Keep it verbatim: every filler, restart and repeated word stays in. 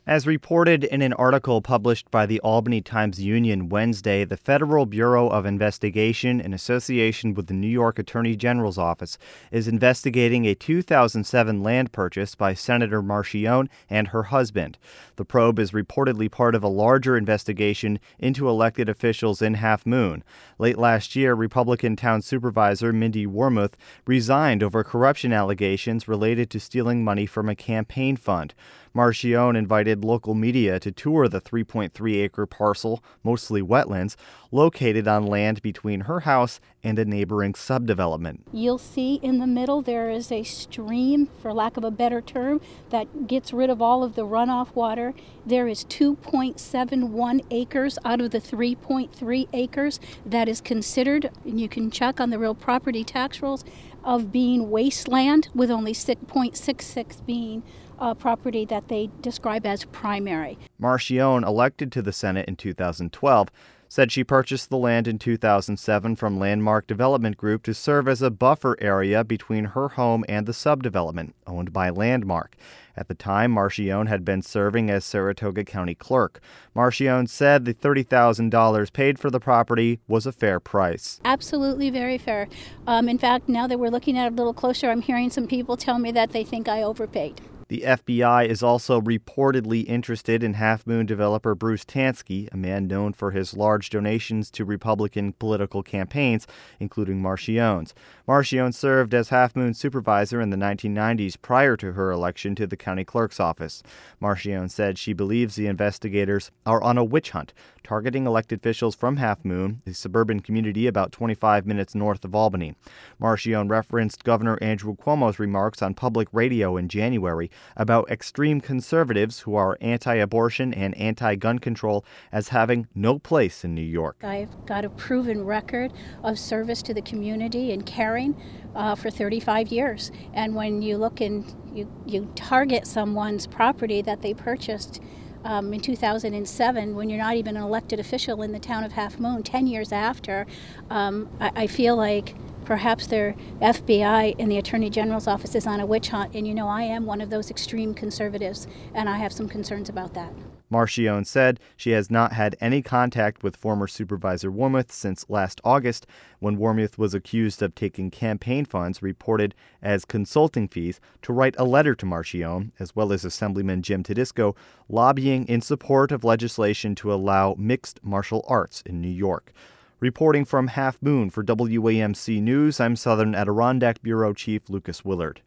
As reported in an article published by the Albany Times-Union Wednesday, the Federal Bureau of Investigation, in association with the New York Attorney General's office, is investigating a two thousand seven land purchase by Senator Marchione and her husband. The probe is reportedly part of a larger investigation into elected officials in Half Moon. Late last year, Republican Town Supervisor Mindy Wormuth resigned over corruption allegations related to stealing money from a campaign fund. Marchione invited local media to tour the three point three acre parcel, mostly wetlands, located on land between her house and a neighboring subdevelopment. You'll see in the middle there is a stream, for lack of a better term, that gets rid of all of the runoff water. There is two point seven one acres out of the three point three acres that is considered, and you can check on the real property tax rolls, of being wasteland, with only six point six six being Uh, property that they describe as primary. Marchione, elected to the Senate in two thousand twelve, said she purchased the land in two thousand seven from Landmark Development Group to serve as a buffer area between her home and the subdevelopment, owned by Landmark. At the time, Marchione had been serving as Saratoga County Clerk. Marchione said the thirty thousand dollars paid for the property was a fair price. Absolutely very fair. Um, in fact, now that we're looking at it a little closer, I'm hearing some people tell me that they think I overpaid. The F B I is also reportedly interested in Half Moon developer Bruce Tansky, a man known for his large donations to Republican political campaigns, including Marchione's. Marchione served as Half Moon supervisor in the nineteen nineties prior to her election to the county clerk's office. Marchione said she believes the investigators are on a witch hunt, targeting elected officials from Half Moon, a suburban community about twenty-five minutes north of Albany. Marchione referenced Governor Andrew Cuomo's remarks on public radio in January about extreme conservatives who are anti-abortion and anti-gun control as having no place in New York. I've got a proven record of service to the community and caring uh, for thirty-five years. And when you look and you, you target someone's property that they purchased Um, in two thousand seven, when you're not even an elected official in the town of Half Moon, ten years after, um, I, I feel like perhaps their F B I and the Attorney General's office is on a witch hunt. And, you know, I am one of those extreme conservatives, and I have some concerns about that. Marchione said she has not had any contact with former Supervisor Wormuth since last August, when Wormuth was accused of taking campaign funds reported as consulting fees to write a letter to Marchione, as well as Assemblyman Jim Tedisco, lobbying in support of legislation to allow mixed martial arts in New York. Reporting from Half Moon for W A M C News, I'm Southern Adirondack Bureau Chief Lucas Willard.